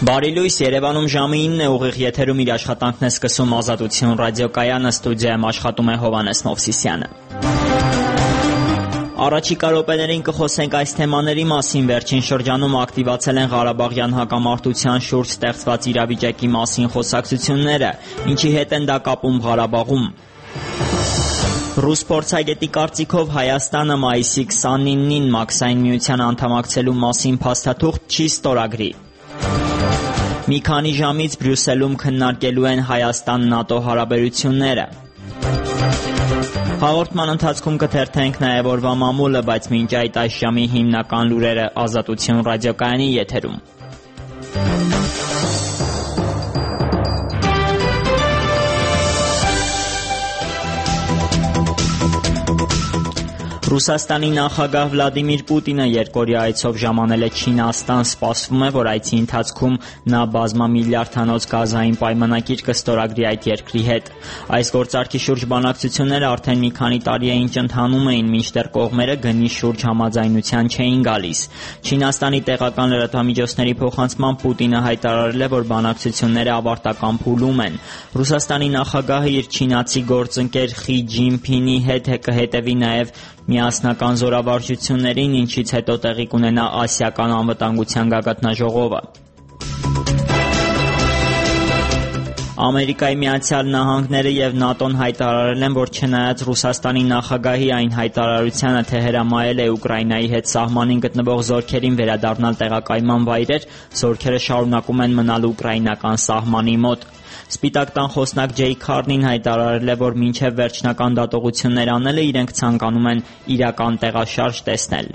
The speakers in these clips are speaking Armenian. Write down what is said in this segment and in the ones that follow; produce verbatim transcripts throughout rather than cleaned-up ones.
Բարի լույս, Երևանում ժամը ինն է, ուղիղ եթերում իր աշխատանքն է սկսում Ազատություն ռադիոկայանը, ստուդիայում աշխատում է Հովհաննես Մովսիսյանը։ Առաջիկա րոպեներին կխոսենք այս թեմաների մասին։ Վերջին շրջանում ակտիվացել են Ղարաբաղյան հակամարտության շուրջ ստեղծված իրավիճակի մասին խոսակցությունները, ինչի հետ են դա կապում Ղարաբաղում։ Ռուս փորձագետի կարծիքով Հայաստանը մայիսի քսանինին Մաքսային միության անդամակցելու մասին փաստաթուղթ չի ստորագրի։ Մի քանի ժամից Բրյուսելում քննարկելու են Հայաստան-ՆԱՏՕ հարաբերությունները։ Հաղորդման ընթացքում կթերթենք նաև օրվա մամուլը, բայց մինչ այդ այս ժամի հիմնական լուրերը Ազատություն ռադիոկայանի եթերում։ Ռուսաստանի նախագահ Վլադիմիր Պուտինը երկօրյա այցով ժամանել է Չինաստան, սպասվում է, որ այցի ընթացքում նա բազմամիլիարդանոց գազային պայմանագիր կստորագրի այդ երկրի հետ։ Այս գործարքի շուրջ բանակցությունները արդեն մի քանի տարի է ինչ ընթանում էին, մինչդեռ կողմերը գնի շուրջ համաձայնության չէին գալիս։ Չինաստանի տեղական լրատվամիջոցների փոխանցմամբ Պուտինը հայտարարել է, որ բանակցությունները ավարտական փուլում են։ Ռուսաստանի նախագահը իր չինացի գործընկեր Խի Ջինփինի հետ կհետևի նաև միասնական զորավարժություններին, ինչից հետո տեղի կունենա ասիական անվտանգության գագաթնաժողովը։ Ամերիկայի Միացյալ Նահանգները եւ ՆԱՏՕ-ն հայտարարել են, որ չնայած Ռուսաստանի նախագահի այն հայտարարությանը, թե հրամայել է Ուկրաինայի հետ սահմանին գտնվող զորքերին վերադառնալ տեղակայման վայրեր, զորքերը շարունակում են մնալ ուկրաինական սահմանի մոտ։ Սպիտակ տան խոսնակ Ջեյ Քարնին հայտարարել է, որ մինչև վերջնական դատողություններ անելը իրենք ցանկանում են իրական տեղաշարժ տեսնել։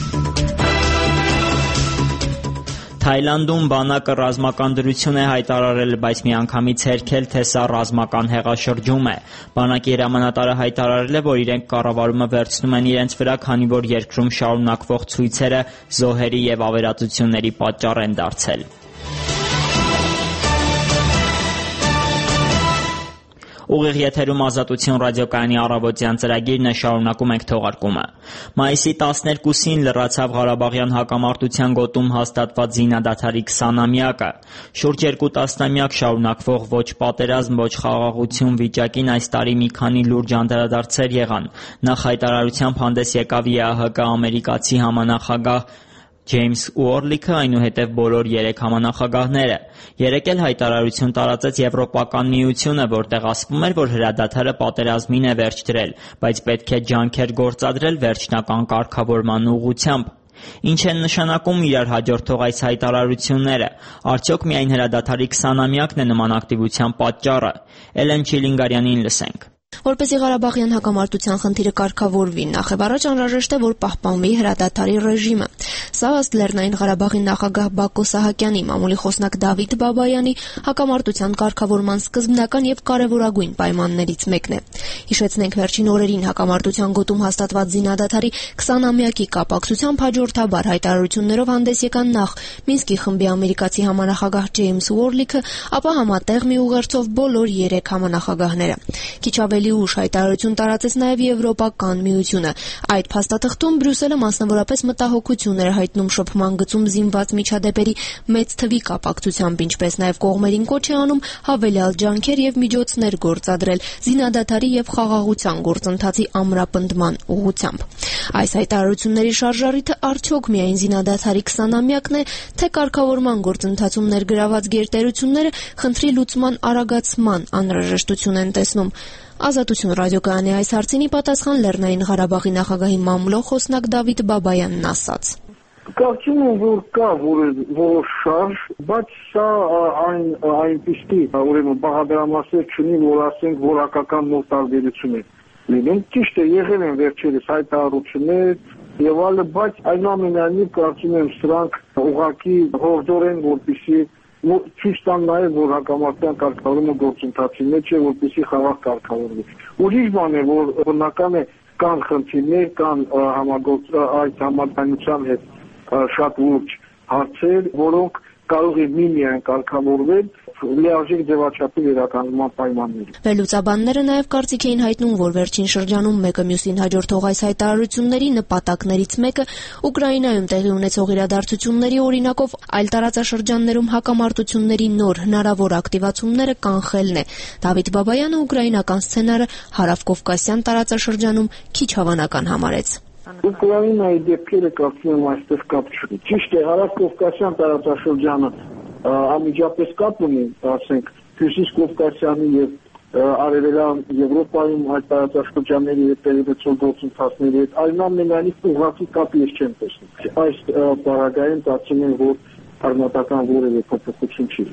Թայլանդում բանակը ռազմական դրություն է հայտարարել, բայց միանգամից հերքել, թե սա ռազմական հեղաշրջում է։ Բանակի հրամանատարը հայտարարել է, որ իրենք կառավարումը վերցնում են իրենց վրա, քանի որ երկրում շարունակվող ցույցերը զոհերի եւ ավերածությունների պատճառ են դարձել։ Ուղիղ եթերում Ազատություն ռադիոկայանի առավոտյան ծրագիրն է, շարունակում ենք թողարկումը։ Մայիսի տասներկուսին լրացավ Ղարաբաղյան հակամարտության գոտում հաստատված զինադադարի քսանամյակը։ Շուրջ երկու տասնամյակ շարունակվող ոչ պատերազմ, ոչ խաղաղություն վիճակին այս տարի մի քանի լուրջ անդրադարձեր եղան։ Նախ հայտարարությամբ հանդես եկավ ԵԱՀԿ ամերիկացի համանախագահ Ջեյմս Ուորլիքը, այնուհետև բոլոր երեք համանախագահները։ Երեկ էլ հայտարարություն տարածեց Եվրոպական միությունը, որտեղ ասվում էր, որ հրադադարը պատերազմին է վերջ դրել, բայց պետք է ջանքեր գործադրել վերջնական կարգավորման ուղղությամբ։ Ինչ են նշանակում իրար հաջորդող այս հայտարարությունները։ Արդյոք միայն հրադադարի քսանամյակն է նման ակտիվության պատճառը։ Էլեն Չիլինգարյանին լսենք։ Որպեսզի Ղարաբաղյան հակամարտության խնդիրը կարգավորվի, նախևառաջ անհրաժեշտ է, որ պահպանվի հրադադարի ռեժիմը։ Սա ըստ Լեռնային Ղարաբաղի նախագահ Բակո Սահակյանի, մամուլի խոսնակ Դավիթ Բաբայանի հակամարտության կարգավորման սկզբնական եւ կարեւորագույն պայմաններից մեկն է։ Հիշեցնենք, վերջին օրերին հակամարտության գոտում հաստատված զինադադարի քսանամյակի կապակցությամբ հաջորդաբար հայտարարություններով հանդես եկան նախ Մինսկի խմբի ամերիկացի համանախագահ Ջեյմս Ուորլիքը, ապա համատեղ մի ուղերձով բոլոր երեք համանախագահները։ Քիչ ավելի ուշ հայտարարություն տարածեց նաև Եվրոպական միությունը։ Այդ փաստաթղթում Բրյուսելը մասնավորապես մտահոգություն էր հայտնում շփման գծում զինված միջադեպերի մեծ թվի կապակցությամբ, ինչպես նաև կողմերին կոչ է անում հավելյալ ջանքեր եւ միջոցներ գործադրել զինադադարի եւ խաղաղության գործընթացի ամրապնդման ուղղությամբ։ Այս հայտարարությունների շարժառիթը արդյոք միայն զինադադարի քսանամյակն է, թե կարգավորման գործընթացում ներգրաված գերտերությունները խնդրի լուծման արագացման անհրաժեշտություն են տեսնում։ Ազատություն ռադիոկայանի այս հարցինի պատասխան Լեռնային Ղարաբաղի նախագահի մամուլող խոսնակ Դավիթ Բաբայանն ասաց. Կարծում եմ, որ կա որոշ շարժ, բայց սա այն այնպիսի ուրեմն բաղադրամասեր չունի, որ ասենք որակական նոր տարբերություն է լինում։ Ճիշտ է, եղել են վերջերս հայտարարություններ եւ այլը, բայց այնուամենայնիվ կարծում եմ սրանք ուղղակի հորդորեն, որպեսզի ցույց տան նաև, որ հակամարտության կարգավորումը գործընթացի մեջ է, որպեսզի խաղաղ կարգավորվի։ Ուրիշ բան է, որ բնական է կան խնդիրներ, կան համագործ այդ համաձայնության հետ շատ լուրջ հարցեր, որոնք կարող է միմիայն կարգավորվել լիարժեք ձևաչափի վերականգնման պայմաններում։ Վերլուծաբանները նաև կարծիք էին հայտնում, որ վերջին շրջանում մեկը մյուսին հաջորդող այս հայտարարությունների նպատակներից մեկը Ուկրաինայում տեղի ունեցող իրադարձությունների օրինակով այլ տարածաշրջաններում հակամարտությունների նոր հնարավոր ակտիվացումները կանխելն է։ Դավիթ Բաբայանը ուկրաինական սցենարը հարավկովկասյան տարածաշրջանում քիչ հավանական համարեց։ Ուկրաինայի դեպքերը կարծում եմ այստեղ կապ չունի։ Ճիշտ է, հարավկովկասյան տարածաշրջանը անմիջապես կապ ունի, ասենք, Հյուսիսկովկասյանի եւ Արևելյան Եվրոպայում այդ տարածաշրջանների հետ տեղի գործընթացների հետ, այնուամենայնիվ ուղղակի կապ ես չեմ տեսնում։ Այս բaragային կարծում եմ, որ արմատական որևէ փոփոխություն չի։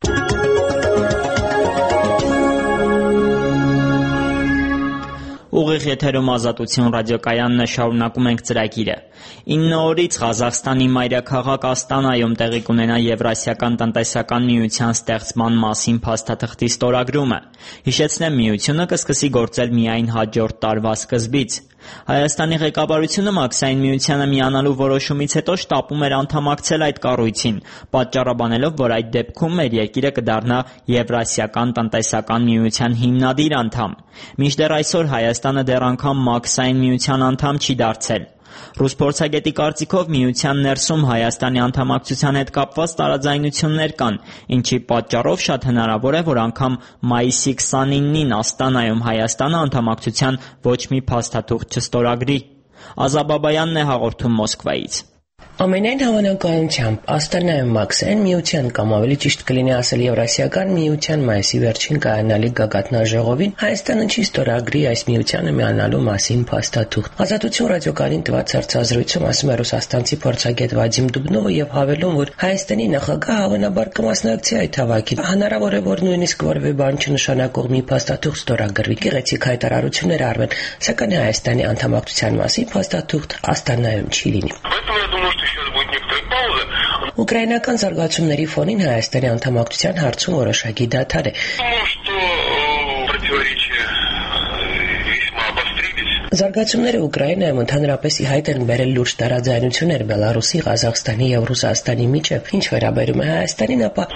Ուղիղ եթերում Ազատություն ռադիոկայանն է, շարունակում ենք ծրագիրը։ ինը օրից Ղազախստանի մայրաքաղաք Աստանայում տեղի կունենա Եվրասիական տնտեսական միության ստեղծման մասին փաստաթղթի ստորագրումը։ Հիշեցնեմ, միությունը կսկսի գործել միայն հաջորդ տարվա սկզբից։ Հայաստանի ղեկավարությունը Մաքսային միությանը միանալու որոշումից հետո շտապում էր անդամակցել այդ կառույցին, պատճառաբանելով, որ այդ դեպքում մեր երկիրը կդառնա Եվրասիական տնտեսական միության հիմնադիր անդամ։ Մինչդեռ այսօր Հայաստանը դեռ անգամ Մաքսային միության անդամ չի դարձել։ Ռուս փորձագետի կարծիքով միության ներսում Հայաստանի անդամակցության հետ կապված տարաձայնություններ կան, ինչի պատճառով շատ հնարավոր է, որ անգամ մայիսի քսանինին Աստանայում Հայաստանը անդամակցության ոչ մի փաստաթուղթ չստորագրի։ Ազաբաբայանն է հաղորդում Մոսկվայից։ Ամենայն հավանականությամբ Աստանայում Մաքսային միության կամ ավելի ճիշտ կլինի ասել Եվրասիական միության մայիսի վերջին կայանալի գագաթնաժողովին Հայաստանը չի ստորագրի այս միությանը միանալու մասին փաստաթուղթ։ Ազատություն ռադիոկայանին տված հարցազրույցում ասում է ռուսաստանցի փորձագետ Վադիմ Դուբնովը եւ հավելում, որ Հայաստանի նախագահը հավանաբար կմասնակցի այդ հավաքին։ Հնարավոր է, որ նույնիսկ որևէ բան չնշանակող մի փաստաթուղթ ստորագրվի։ Գեղեցիկ հայտարարություններ արվեն, սակայն Հայաստանի անդամակցության մասին փաստաթուղթ Աստանայում չի լինի։ Ուկրաինական զարգացումների ֆոնին Հայաստանի անդամակցության հարցում որոշակի դադար է։ Զարգացումները Ուկրաինայում ընդհանրապես ի հայտ են բերել լուրջ տարաձայնություններ Բելարուսի, Ղազախստանի եւ Ռուսաստանի միջև։ Ինչ վերաբերում է Հայաստանին, ապա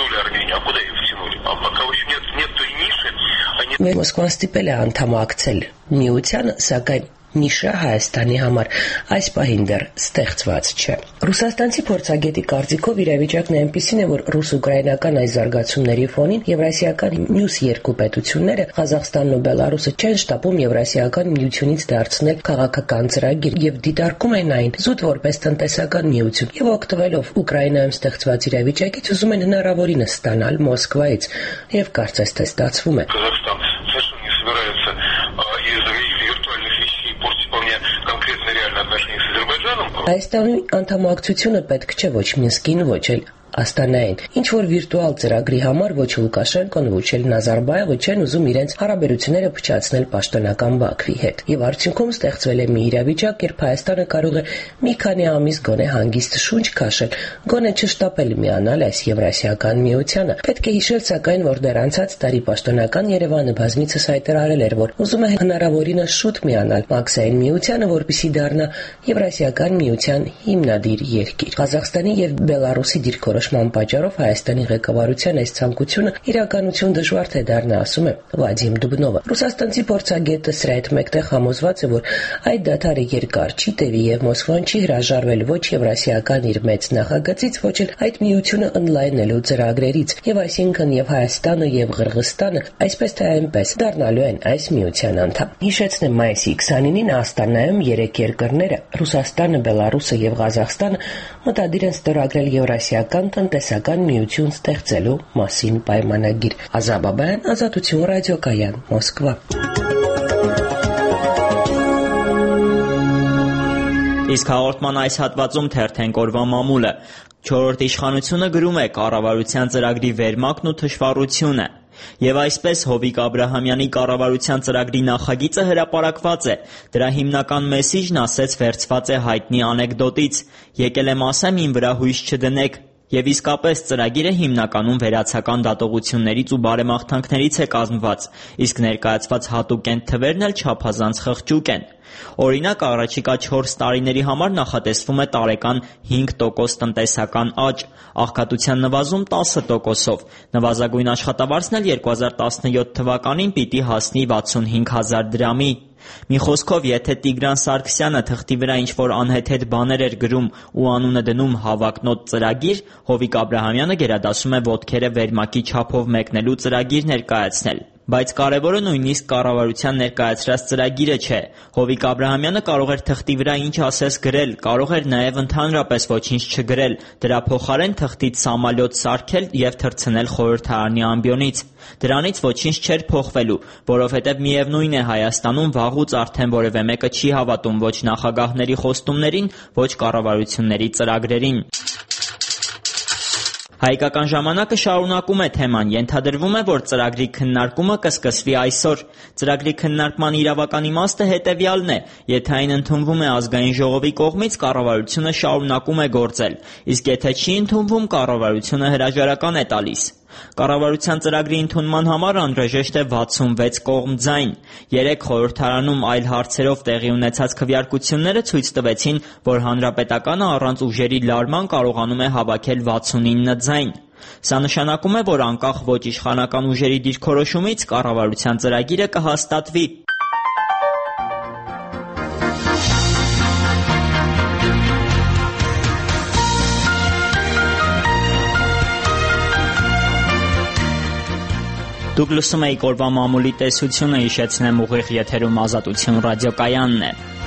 Մոսկվան ստիպել է անդամակցել միությանը, սակայն նիշը Հայաստանի համար այս պահին դեռ ստեղծված չէ։ Ռուսաստանցի փորձագետի կարծիքով իրավիճակն այնպիսին է, որ ռուս-ուկրաինական այս զարգացումների ֆոնին Եվրասիական մյուս երկու պետությունները, Ղազախստանն ու Բելարուսը, չեն շտապում Եվրասիական միությունից դարձնել քաղաքական ծրագիր եւ դիտարկում են այն զուտ որպես տնտեսական միություն եւ օգտվելով Ուկրաինայում ստեղծված իրավիճակից ուզում են հնարավորինս ստանալ Մոսկվայից եւ կարծես թե ստացվում է։ Հայաստանի անդամակցությունը պետք չէ ոչ Մինսկին, ոչ էլ Աստանային։ Ինչ որ վիրտուալ ծրագրի համար ոչ Լուկաշենկոն, ոչ էլ Նազարբաևը չեն ուզում իրենց հարաբերությունները փչացնել պաշտոնական Բաքվի հետ։ Եվ արդյունքում ստեղծվել է մի իրավիճակ, երբ Հայաստանը կարող է մի քանի ամիս գոնե հանգիստ շունչ քաշել, գոնե չշտապել միանալ այս Եվրասիական միությանը։ Պետք է հիշել սակայն, որ դեռ անցած տարի պաշտոնական Երևանը բազմիցս հայտարարել էր, որ ուզում է հնարավորինս շուտ միանալ Մաքսային միությանը, որպեսզի դառնա Եվրասիական միության հիմնադիր երկիր։ Ղազախստանի եւ Բելարուսի դիրքորոշման պատճառով Հայաստանի ղեկավարության այս ցանկությունը իրականություն դժվար թե դառնա, ասում է Վադիմ Դուբնովը։ Ռուսաստանցի փորձագետը սրա հետ մեկտեղ համոզված է, որ այդ դադարը երկար չի տևի եւ Մոսկվան չի հրաժարվել ոչ Եվրասիական իր մեծ նախագծից, ոչ էլ այդ միությունը ընդլայնելու ծրագրերից, եւ այսինքն եւ Հայաստանը եւ Ղրղստանը այսպես թե այնպես դառնալու են այս միության անդամ։ Հիշեցնեմ, մայիսի քսանինին Աստանայում երեք երկրները՝ Ռուսաստանը, Բելարուսը եւ Ղազախստանը մտադիր են ստորագրել Եվրասիական տնտեսական միություն ստեղծելու մասին պայմանագիր։ Ազաբաբայան, Ազատություն ռադիոկայան, Մոսկվա։ Իսկ հաղորդման այս հատվածում թերթենք օրվա մամուլը։ Չորրորդ իշխանությունը գրում է կառավարության ծրագրի վերմակն ու թշվառությունը։ Եվ այսպես Հովիկ Աբրահամյանի կառավարության ծրագրի նախագիծը հրապարակված է։ Դրա հիմնական մեսիջն ասեց վերցված է հայտնի անեկդոտից. «Եկել եմ ասեմ, իմ վրա հույս չդնեք»։ Եվ իսկապես ծրագիրը հիմնականում վերացական դատողություններից ու բարեմաղթանքներից է կազմված, իսկ ներկայացված հատուկ են թվերն էլ չափազանց խղճուկ են։ Օրինակ, առաջիկա չորս տարիների համար նախատեսվում է տարեկան հինգ տոկոս տնտեսական աճ, աղքատության նվազում տասը տոկոսով։ Նվազագույն աշխատավարձն էլ երկու հազար տասնյոթ թվականին պիտի հասնի վաթսունհինգ հազար դրամի։ Մի խոսքով, եթե Տիգրան Սարգսյանը թղթի վրա ինչ-որ անհեթեթ բաներ էր գրում ու անունը դնում հավակնոտ ծրագիր, Հովիկ Աբրահամյանը գերադասում է ոտքերը վերմակի չափով մեկնելու ծրագիր ներկայացնել։ Բայց կարևորը նույնիսկ կառավարության ներկայացրած ծրագիրը չէ։ Հովիկ Աբրահամյանը կարող էր թղթի վրա ինչ ասես գրել, կարող էր նաև ընդհանրապես ոչինչ չգրել, դրա փոխարեն թղթից սամալյոտ սարքել և թռցնել խորհրդարանի ամբիոնից։ Դրանից ոչինչ չէր փոխվելու, որովհետև միևնույն է Հայաստանում վաղուց արդեն որևէ մեկը չի հավատում ոչ նախագահների խոստումներին, ոչ կառավարությունների ծրագրերին։ Հայկական ժամանակը շարունակում է թեման, ենթադրվում է, որ ծրագրի քննարկումը կսկսվի այսօր։ Ծրագրի քննարկման իրավական իմաստը հետևյալն է. եթե այն ընդունվում է ազգային ժողովի կողմից, կառավարությունը շարունակում է գործել, իսկ եթե չի ընդունվում, կառավարությունը հրաժարական է տալիս։ Կառավարության ծրագրի ընդունման համար անհրաժեշտ է վաթսունվեց կողմ ձայն։ Երեկ խորհրդարանում այլ հարցերով տեղի ունեցած քվեարկությունները ցույց տվեցին, որ Հանրապետականը առանց ուժերի լարման կարողանում է հավաքել վաթսունինը ձայն։ Սա նշանակում է, որ անկախ ոչ իշխանական ուժերի դիրքորոշումից կառավարության ծրագիրը կհաստատվի։ Դուք լսում եք օրվա մամուլի տեսությունը, հիշեցնեմ ուղիղ եթերում Ազատություն ռադիոկայանն է։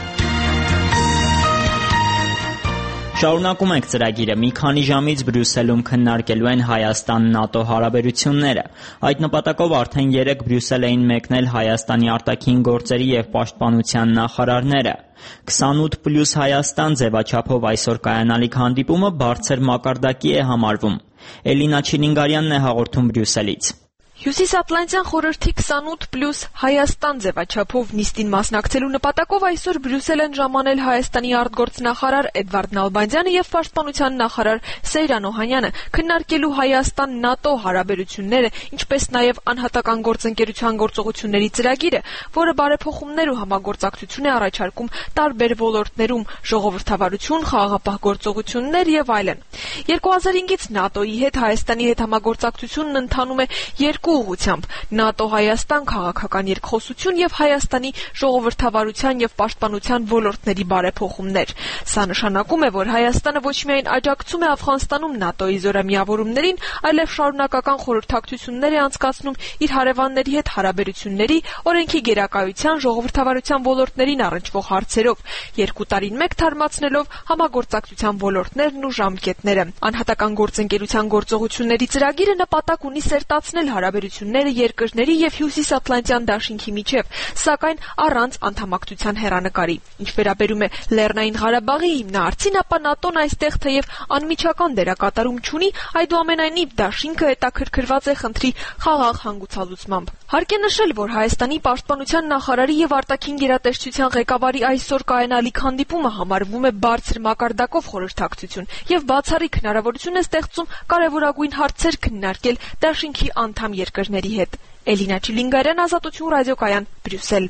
Շարունակում ենք ծրագիրը։ Մի քանի ժամից Բրյուսելում քննարկելու են Հայաստան-ՆԱՏՕ հարաբերությունները։ Այդ նպատակով արդեն երեկ Բրյուսել էին մեկնել Հայաստանի արտաքին գործերի և պաշտպանության նախարարները։ քսանութ պլյուս Հայաստան ձևաչափով այսօր կայանալիք հանդիպումը բարձր մակարդակի է համարվում։ Էլինա Չիլինգարյանն է հաղորդում Բրյուսելից։ Հյուսիսատլանտյան խորհրդի քսանութ պլյուս Հայաստան ձևաչափով նիստին մասնակցելու նպատակով այսօր Բրյուսել են ժամանել Հայաստանի արտգործնախարար Էդվարդ Նալբանդյանը և պաշտպանության նախարար Սեյրան Օհանյանը, քննարկելու Հայաստան-ՆԱՏՕ հարաբերությունները, ինչպես նաև անհատական գործընկերության գործողությունների ծրագիրը, որը բարեփոխումներ ու համագործակցություն է առաջարկում տարբեր ոլորտներում՝ ժողովրդավարություն, խաղաղապահ գործողություններ և այլն։ երկու հազար հինգից ՆԱՏՕ-ի հետ Հայաստանի հետ համագործակցությունն ընթանում է երկու ուղղությամբ՝ ՆԱՏՕ-Հայաստան քաղաքական երկխոսություն և Հայաստանի ժողովրդավարության և պաշտպանության ոլորտների բարեփոխումներ։ Սա նշանակում է, որ Հայաստանը ոչ միայն աջակցում է Աֆղանստանում ՆԱՏՕ-ի զորամիավորումներին, այլև շարունակական խորհրդակցություններ է անցկացնում իր հարևանների հետ հարաբերությունների, օրենքի գերակայության, ժողովրդավարության ոլորտներին առնչվող հարցերով, երկու տարին մեկ թարմացնելով համագործակցության ոլորտներն ու ժամկետները։ Անհատական գործընկերության գործողությունների ծրագիրը նպատակ ունի սերտացնել հարաբերությունները երկրների և Հյուսիսատլանտյան դաշինքի միջև, սակայն առանց անդամակցության հեռանկարի։ Ինչ վերաբերում է Լեռնային Ղարաբաղի հիմնահարցին, ապա ՆԱՏՕ-ն այստեղ թեև անմիջական դերակատարում չունի, այդուամենայնիվ դաշինքը հետաքրքրված է խնդրի խաղաղ հանգուցալուծմամբ։ Հարկ է նշել, որ Հայաստանի պաշտպանության նախարարի և արտաքին գերատեսչության ղեկավարի այսօր կայանալիք հանդիպումը համարվում է բարձր մակարդակով խորհրդակցություն և բացառիկ հնարավորություն է ստեղծում կարևորագույն հարցեր քննարկել դաշինքի անդամ երկրների հետ։ Էլինա Չիլինգարյան, Ազատություն ռադիոկայան, Բրյուսել։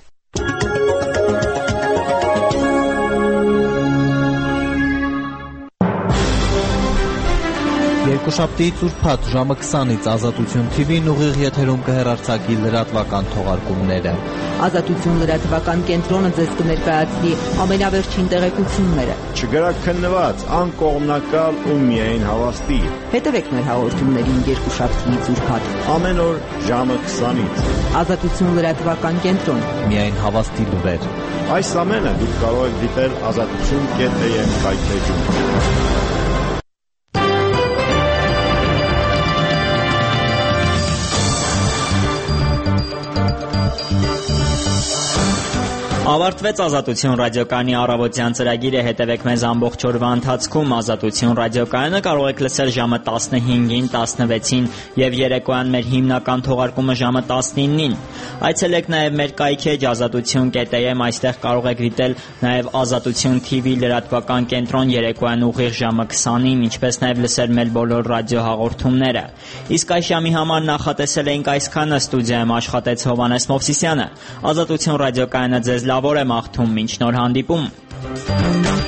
Երկուշաբթիից ուրբաթ ժամը քսանից Ազատություն թիվին ուղիղ եթերում կհեռարձակի լրատվական թողարկումները։ Ազատություն լրատվական կենտրոնը ձեզ կներկայացնի ամենավերջին տեղեկությունները։ Չգրաքննված, անկողմնակալ ու միայն հավաստի։ Հետևեք մեր հաղորդումներին երկուշաբթիից ուրբաթ ամեն օր ժամը քսանից։ Ազատություն լրատվական կենտրոն։ Միայն հավաստի լուրեր։ Այս ամենը դուք կարող եք դիտել ազատություն կետ էմ կայքեջում։ Ավարտվեց Ազատություն ռադիոկայանի առավոտյան ծրագիրը, հետևեք մեզ ամբողջ օրվա ընթացքում։ Ազատություն ռադիոկայանը կարող եք լսել ժամը տասնհինգին, տասնվեցին և երեկոյան մեր հիմնական թողարկումը ժամը տասնինին։ Այցելեք նաև մեր կայքեջ ազատություն կետ էմ, այստեղ կարող եք դիտել նաև Ազատություն թիվի լրատվական կենտրոն երեկոյան ուղիղ ժամը քսանին, ինչպես նաև լսել մեր բոլոր ռադիոհաղորդումները։ Իսկ այս ժամի համար նախատեսել էինք այսքանը, ստուդիայում աշխատեց Հովհաննես Մովսիսյանը։ Ազատություն ռադիոկայանը ձեզ լավ Շնորհավոր եմ աղթում մինչ նոր հանդիպում։